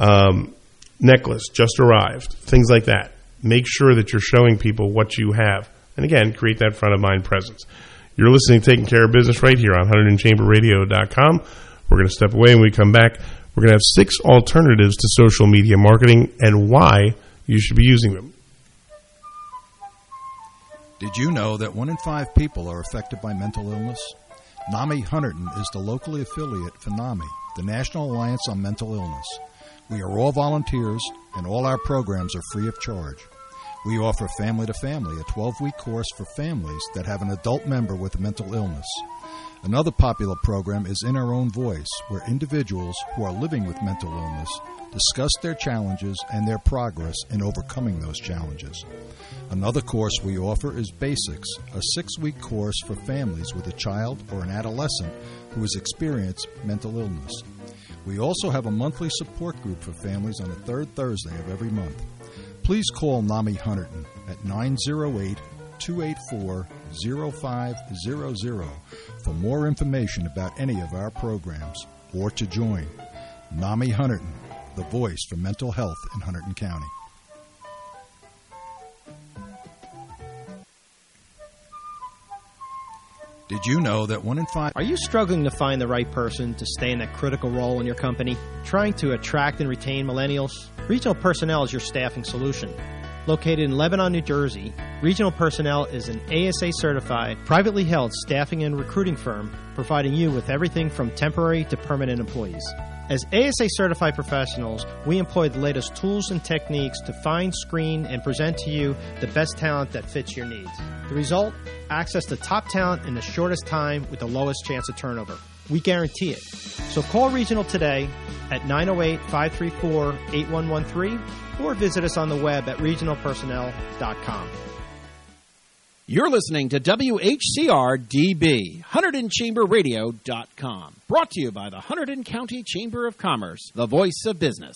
necklace just arrived, things like that. Make sure that you're showing people what you have. And again, create that front of mind presence. You're listening to Taking Care of Business right here on HunterdonChamberRadio.com. We're going to step away. When we come back, we're going to have 6 alternatives to social media marketing and why you should be using them. Did you know that 1 in 5 people are affected by mental illness? NAMI Hunterdon is the locally affiliate for NAMI, the National Alliance on Mental Illness. We are all volunteers, and all our programs are free of charge. We offer Family to Family, a 12-week course for families that have an adult member with a mental illness. Another popular program is In Our Own Voice, where individuals who are living with mental illness discuss their challenges and their progress in overcoming those challenges. Another course we offer is Basics, a 6-week course for families with a child or an adolescent who has experienced mental illness. We also have a monthly support group for families on the 3rd Thursday of every month. Please call NAMI Hunterdon at 908-284-0500 for more information about any of our programs or to join. NAMI Hunterdon, the voice for mental health in Hunterdon County. Did you know that 1 in 5... Are you struggling to find the right person to stay in that critical role in your company? Trying to attract and retain millennials? Regional Personnel is your staffing solution. Located in Lebanon, New Jersey, Regional Personnel is an ASA-certified, privately held staffing and recruiting firm providing you with everything from temporary to permanent employees. As ASA-certified professionals, we employ the latest tools and techniques to find, screen, and present to you the best talent that fits your needs. The result? Access to top talent in the shortest time with the lowest chance of turnover. We guarantee it. So call Regional today at 908-534-8113 or visit us on the web at regionalpersonnel.com. You're listening to WHCR-DB, HunterdonChamberRadio.com. Brought to you by the Hunterdon County Chamber of Commerce, the voice of business.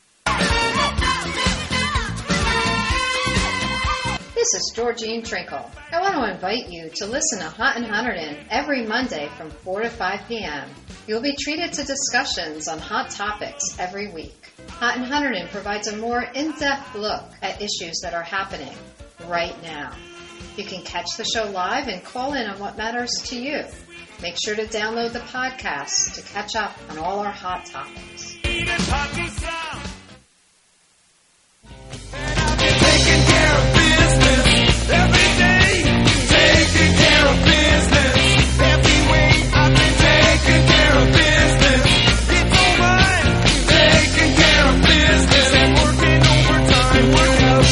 This is Georgine Trinkle. I want to invite you to listen to Hunt in Hunterdon every Monday from 4 to 5 p.m. You'll be treated to discussions on hot topics every week. Hunt in Hunterdon provides a more in-depth look at issues that are happening right now. You can catch the show live and call in on what matters to you. Make sure to download the podcast to catch up on all our hot topics. Taking care of business every day. Taking care of business every way. I've been taking care of business. It's alright. Taking care of business and working overtime. Work out.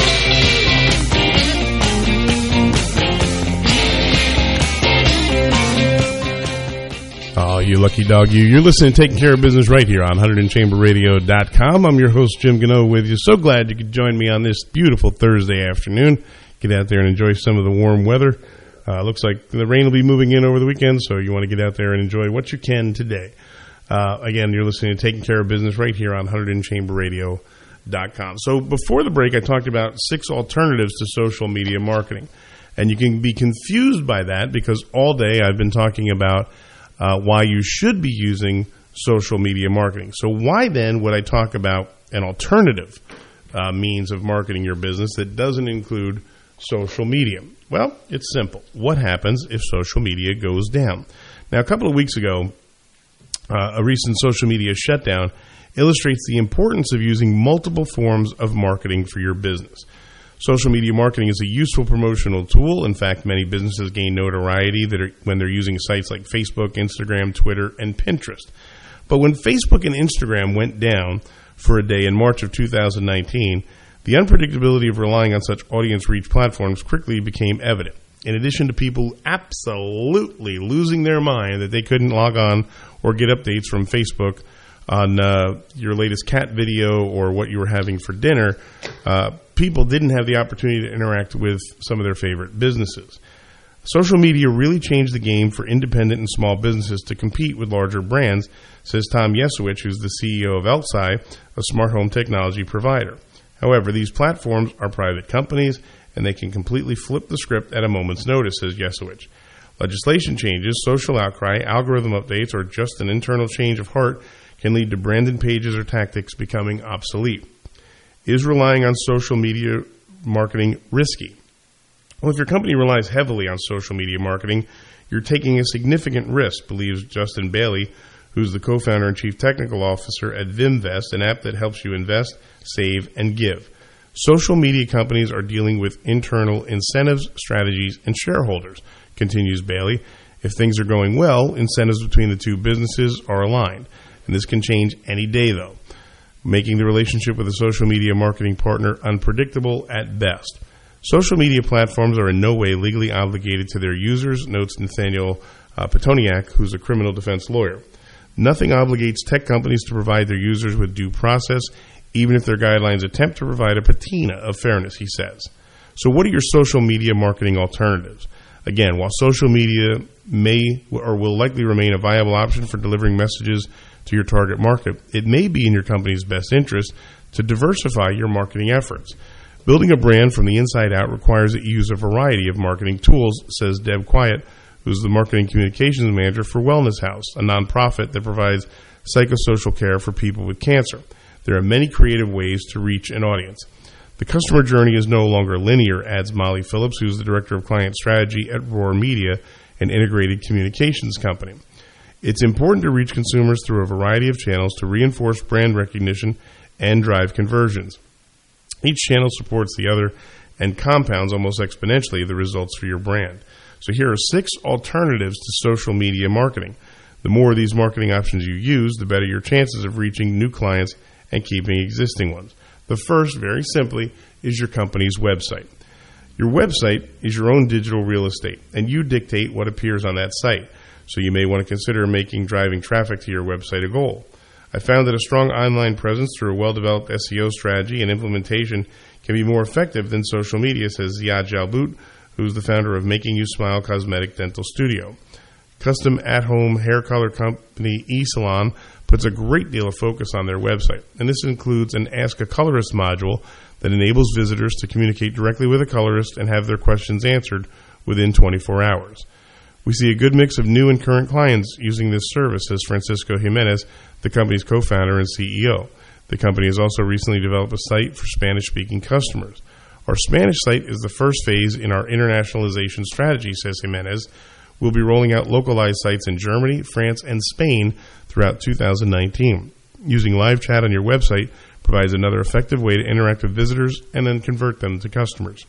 Oh, you lucky dog, you. You're listening to Taking Care of Business right here on HunterdonChamberRadio.com. I'm your host, Jim Gano, with you. So glad you could join me on this beautiful Thursday afternoon. Get out there and enjoy some of the warm weather. Looks like the rain will be moving in over the weekend, so you want to get out there and enjoy what you can today. Again, you're listening to Taking Care of Business right here on HunterdonChamberRadio.com. So before the break, I talked about 6 alternatives to social media marketing. And you can be confused by that because all day I've been talking about why you should be using social media marketing. So why then would I talk about an alternative means of marketing your business that doesn't include social media? Well, it's simple. What happens if social media goes down? Now, a couple of weeks ago, a recent social media shutdown illustrates the importance of using multiple forms of marketing for your business. Social media marketing is a useful promotional tool. In fact, many businesses gain notoriety when they're using sites like Facebook, Instagram, Twitter, and Pinterest. But when Facebook and Instagram went down for a day in March of 2019, the unpredictability of relying on such audience reach platforms quickly became evident. In addition to people absolutely losing their mind that they couldn't log on or get updates from Facebook on your latest cat video or what you were having for dinner, people didn't have the opportunity to interact with some of their favorite businesses. Social media really changed the game for independent and small businesses to compete with larger brands, says Tom Yesowich, who's the CEO of Eltsai, a smart home technology provider. However, these platforms are private companies, and they can completely flip the script at a moment's notice, says Yesowich. Legislation changes, social outcry, algorithm updates, or just an internal change of heart can lead to branded pages or tactics becoming obsolete. Is relying on social media marketing risky? Well, if your company relies heavily on social media marketing, you're taking a significant risk, believes Justin Bailey, who's the co-founder and chief technical officer at Vimvest, an app that helps you invest, save, and give. Social media companies are dealing with internal incentives, strategies, and shareholders, continues Bailey. If things are going well, incentives between the two businesses are aligned. And this can change any day, though, making the relationship with a social media marketing partner unpredictable at best. Social media platforms are in no way legally obligated to their users, notes Nathaniel Petoniak, who's a criminal defense lawyer. Nothing obligates tech companies to provide their users with due process, even if their guidelines attempt to provide a patina of fairness, he says. So what are your social media marketing alternatives? Again, while social media may or will likely remain a viable option for delivering messages to your target market, it may be in your company's best interest to diversify your marketing efforts. Building a brand from the inside out requires that you use a variety of marketing tools, says Deb Quiet, who's the marketing communications manager for Wellness House, a nonprofit that provides psychosocial care for people with cancer. There are many creative ways to reach an audience. The customer journey is no longer linear, adds Molly Phillips, who's the director of client strategy at Roar Media, an integrated communications company. It's important to reach consumers through a variety of channels to reinforce brand recognition and drive conversions. Each channel supports the other and compounds almost exponentially the results for your brand. So here are 6 alternatives to social media marketing. The more of these marketing options you use, the better your chances of reaching new clients and keeping existing ones. The first, very simply, is your company's website. Your website is your own digital real estate, and you dictate what appears on that site. So you may want to consider making driving traffic to your website a goal. I found that a strong online presence through a well-developed SEO strategy and implementation can be more effective than social media, says Ziad Jalbout, who's the founder of Making You Smile Cosmetic Dental Studio. Custom at-home hair color company eSalon puts a great deal of focus on their website, and this includes an Ask a Colorist module that enables visitors to communicate directly with a colorist and have their questions answered within 24 hours. We see a good mix of new and current clients using this service, says Francisco Jimenez, the company's co-founder and CEO. The company has also recently developed a site for Spanish-speaking customers. Our Spanish site is the first phase in our internationalization strategy, says Jimenez. We'll be rolling out localized sites in Germany, France, and Spain throughout 2019. Using live chat on your website provides another effective way to interact with visitors and then convert them to customers.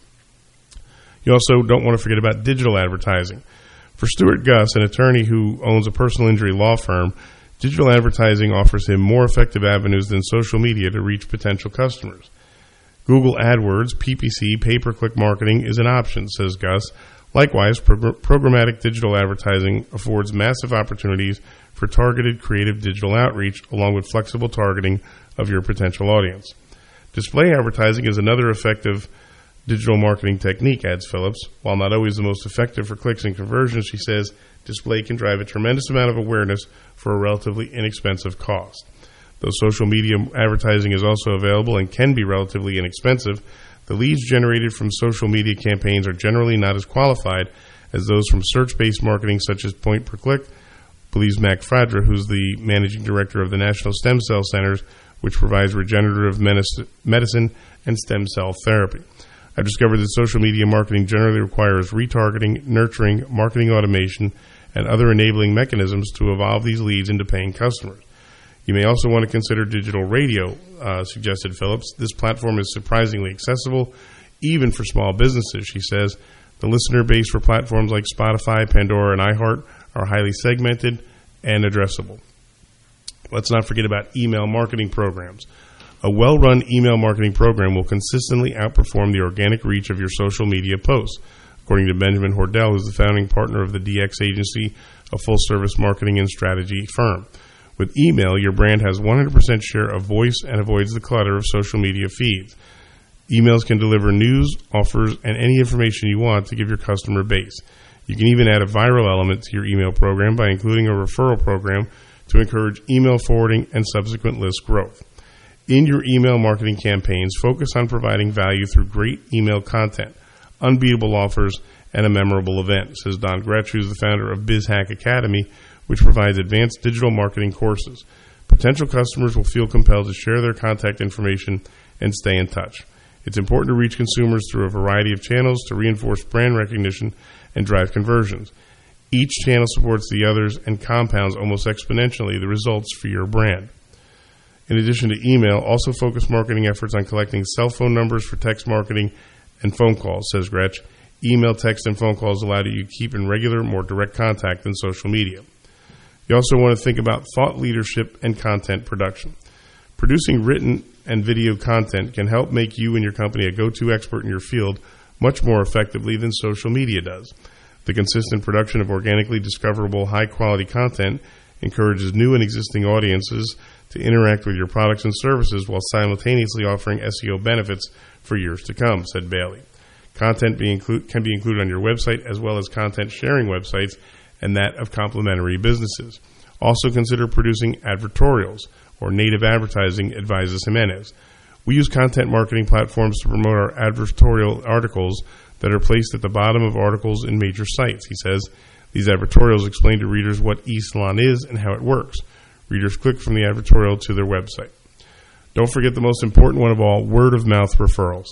You also don't want to forget about digital advertising. For Stuart Gus, an attorney who owns a personal injury law firm, digital advertising offers him more effective avenues than social media to reach potential customers. Google AdWords, PPC, pay-per-click marketing is an option, says Gus. Likewise, programmatic digital advertising affords massive opportunities for targeted creative digital outreach along with flexible targeting of your potential audience. Display advertising is another effective digital marketing technique, adds Phillips. While not always the most effective for clicks and conversions, she says, display can drive a tremendous amount of awareness for a relatively inexpensive cost. Though social media advertising is also available and can be relatively inexpensive, the leads generated from social media campaigns are generally not as qualified as those from search-based marketing such as point-per-click, believes Mac Fradra, who's the managing director of the National Stem Cell Centers, which provides regenerative medicine and stem cell therapy. I've discovered that social media marketing generally requires retargeting, nurturing, marketing automation, and other enabling mechanisms to evolve these leads into paying customers. You may also want to consider digital radio, suggested Phillips. This platform is surprisingly accessible, even for small businesses, she says. The listener base for platforms like Spotify, Pandora, and iHeart are highly segmented and addressable. Let's not forget about email marketing programs. A well-run email marketing program will consistently outperform the organic reach of your social media posts, according to Benjamin Hordell, who's the founding partner of the DX Agency, a full-service marketing and strategy firm. With email, your brand has 100% share of voice and avoids the clutter of social media feeds. Emails can deliver news, offers, and any information you want to give your customer base. You can even add a viral element to your email program by including a referral program to encourage email forwarding and subsequent list growth. In your email marketing campaigns, focus on providing value through great email content, unbeatable offers, and a memorable event, says Don Gretsch, who's the founder of BizHack Academy, which provides advanced digital marketing courses. Potential customers will feel compelled to share their contact information and stay in touch. It's important to reach consumers through a variety of channels to reinforce brand recognition and drive conversions. Each channel supports the others and compounds almost exponentially the results for your brand. In addition to email, also focus marketing efforts on collecting cell phone numbers for text marketing and phone calls, says Gretsch. Email, text, and phone calls allow you to keep in regular, more direct contact than social media. You also want to think about thought leadership and content production. Producing written and video content can help make you and your company a go-to expert in your field much more effectively than social media does. The consistent production of organically discoverable, high-quality content encourages new and existing audiences to interact with your products and services while simultaneously offering SEO benefits for years to come, said Bailey. Content can be included on your website as well as content sharing websites and that of complementary businesses. Also consider producing advertorials or native advertising, advises Jimenez. We use content marketing platforms to promote our advertorial articles that are placed at the bottom of articles in major sites, he says. These advertorials explain to readers what eSalon is and how it works. Readers click from the advertorial to their website. Don't forget the most important one of all, word-of-mouth referrals.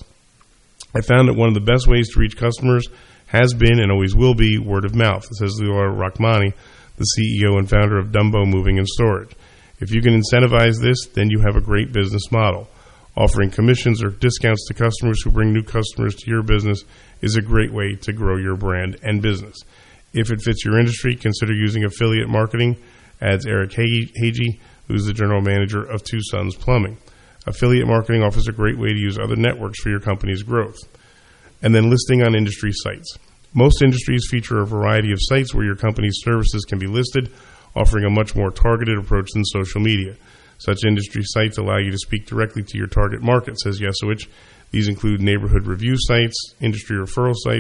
I found that one of the best ways to reach customers has been and always will be word of mouth, says Leora Rachmani, the CEO and founder of Dumbo Moving and Storage. If you can incentivize this, then you have a great business model. Offering commissions or discounts to customers who bring new customers to your business is a great way to grow your brand and business. If it fits your industry, consider using affiliate marketing, adds Eric Hagee, who's the general manager of Two Sons Plumbing. Affiliate marketing offers a great way to use other networks for your company's growth. And then listing on industry sites. Most industries feature a variety of sites where your company's services can be listed, offering a much more targeted approach than social media. Such industry sites allow you to speak directly to your target market, says Yesowich. These include neighborhood review sites, industry referral sites,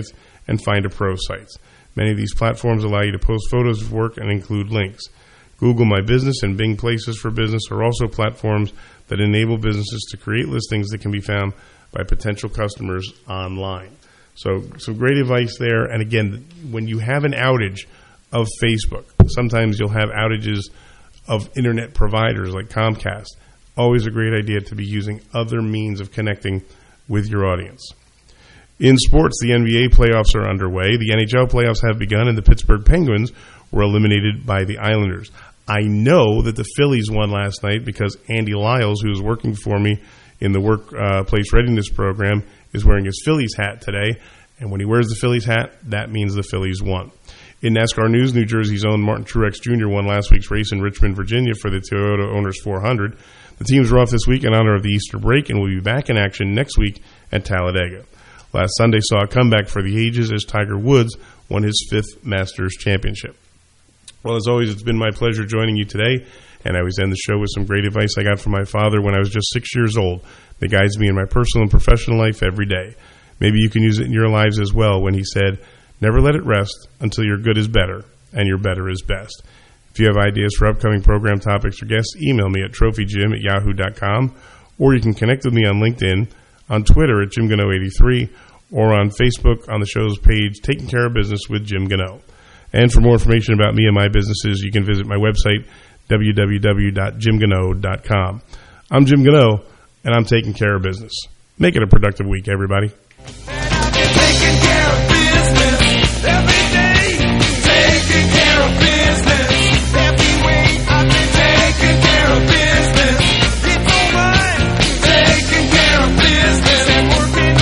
and Find a Pro sites. Many of these platforms allow you to post photos of work and include links. Google My Business and Bing Places for Business are also platforms that enable businesses to create listings that can be found by potential customers online. So some great advice there. And again, when you have an outage of Facebook, sometimes you'll have outages of internet providers like Comcast. Always a great idea to be using other means of connecting with your audience. In sports, the NBA playoffs are underway. The NHL playoffs have begun, and the Pittsburgh Penguins were eliminated by the Islanders. I know that the Phillies won last night because Andy Lyles, who is working for me in the workplace readiness program, is wearing his Phillies hat today. And when he wears the Phillies hat, that means the Phillies won. In NASCAR news, New Jersey's own Martin Truex Jr. won last week's race in Richmond, Virginia for the Toyota Owners 400. The teams were off this week in honor of the Easter break and will be back in action next week at Talladega. Last Sunday saw a comeback for the ages as Tiger Woods won his 5th Masters Championship. Well, as always, it's been my pleasure joining you today, and I always end the show with some great advice I got from my father when I was just 6 years old that guides me in my personal and professional life every day. Maybe you can use it in your lives as well when he said, "Never let it rest until your good is better and your better is best." If you have ideas for upcoming program topics or guests, email me at trophyjim@yahoo.com, or you can connect with me on LinkedIn, on Twitter at JimGano83, or on Facebook on the show's page, Taking Care of Business with Jim Gano. And for more information about me and my businesses, you can visit my website, www.jimgano.com. I'm Jim Gano, and I'm taking care of business. Make it a productive week, everybody. Taking care of business every day. Taking care of business every way. I've been taking care of business. It's alright. Taking care of business and working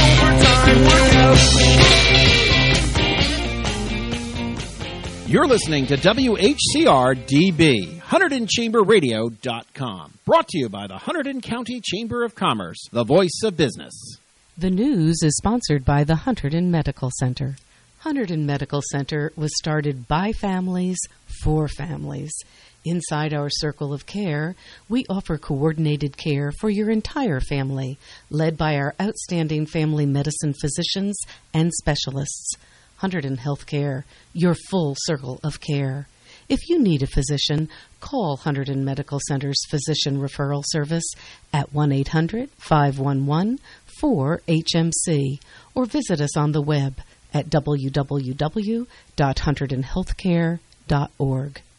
overtime. You're listening to WHCR-DB, HunterdonChamberRadio.com. Brought to you by the Hunterdon County Chamber of Commerce, the voice of business. The news is sponsored by the Hunterdon Medical Center. Hunterdon Medical Center was started by families for families. Inside our circle of care, we offer coordinated care for your entire family, led by our outstanding family medicine physicians and specialists. Hunterdon Healthcare, your full circle of care. If you need a physician, call Hunterdon Medical Center's Physician Referral Service at 1-800-511-4HMC or visit us on the web at www.hunterdonhealthcare.org.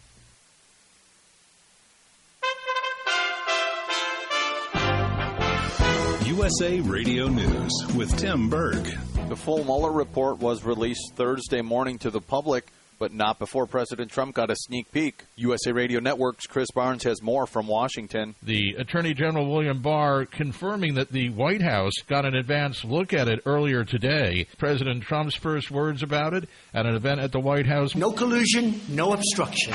USA Radio News with Tim Berg. The full Mueller report was released Thursday morning to the public, but not before President Trump got a sneak peek. USA Radio Network's Chris Barnes has more from Washington. The Attorney General William Barr confirming that the White House got an advance look at it earlier today. President Trump's first words about it at an event at the White House. No collusion, no obstruction.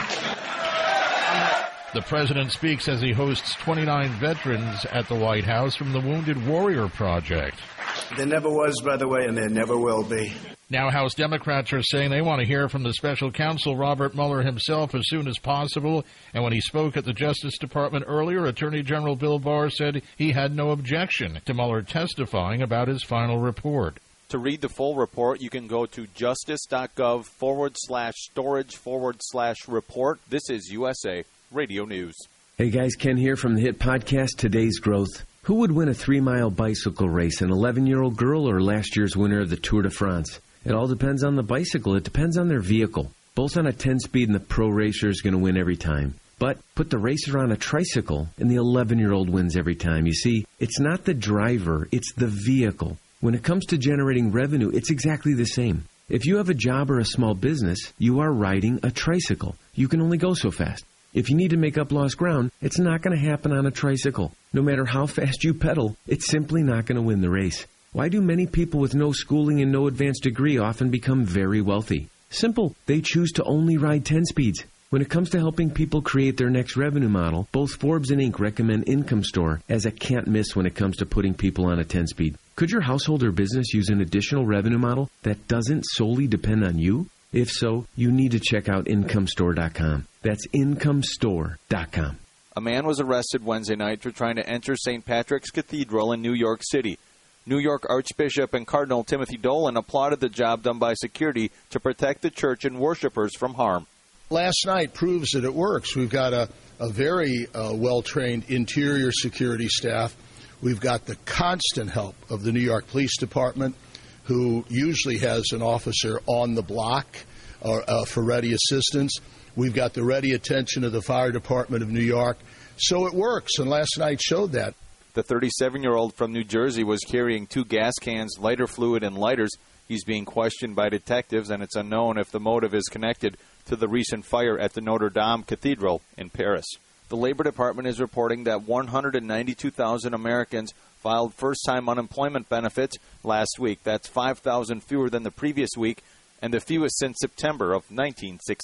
The president speaks as he hosts 29 veterans at the White House from the Wounded Warrior Project. There never was, by the way, and there never will be. Now House Democrats are saying they want to hear from the special counsel Robert Mueller himself as soon as possible. And when he spoke at the Justice Department earlier, Attorney General Bill Barr said he had no objection to Mueller testifying about his final report. To read the full report, you can go to justice.gov/storage/report. This is USA Radio News. Hey guys, Ken here from the hit podcast Today's Growth. Who would win a 3-mile bicycle race, an 11-year-old girl or last year's winner of the Tour de France? It all depends on the bicycle. It depends on their vehicle. Both on a 10-speed and the pro racer is going to win every time. But put the racer on a tricycle and the 11-year-old wins every time. You see, it's not the driver, it's the vehicle. When it comes to generating revenue, it's exactly the same. If you have a job or a small business, you are riding a tricycle. You can only go so fast. If you need to make up lost ground, it's not going to happen on a tricycle. No matter how fast you pedal, it's simply not going to win the race. Why do many people with no schooling and no advanced degree often become very wealthy? Simple. They choose to only ride 10 speeds. When it comes to helping people create their next revenue model, both Forbes and Inc. recommend Income Store as a can't miss when it comes to putting people on a 10-speed. Could your household or business use an additional revenue model that doesn't solely depend on you? If so, you need to check out IncomeStore.com. That's IncomeStore.com. A man was arrested Wednesday night for trying to enter St. Patrick's Cathedral in New York City. New York Archbishop and Cardinal Timothy Dolan applauded the job done by security to protect the church and worshipers from harm. Last night proves that it works. We've got a very well-trained interior security staff. We've got the constant help of the New York Police Department, who usually has an officer on the block for ready assistance. We've got the ready attention of the Fire Department of New York. So it works, and last night showed that. The 37-year-old from New Jersey was carrying 2 gas cans, lighter fluid, and lighters. He's being questioned by detectives, and it's unknown if the motive is connected to the recent fire at the Notre Dame Cathedral in Paris. The Labor Department is reporting that 192,000 Americans filed first-time unemployment benefits last week. That's 5,000 fewer than the previous week and the fewest since September of 1960.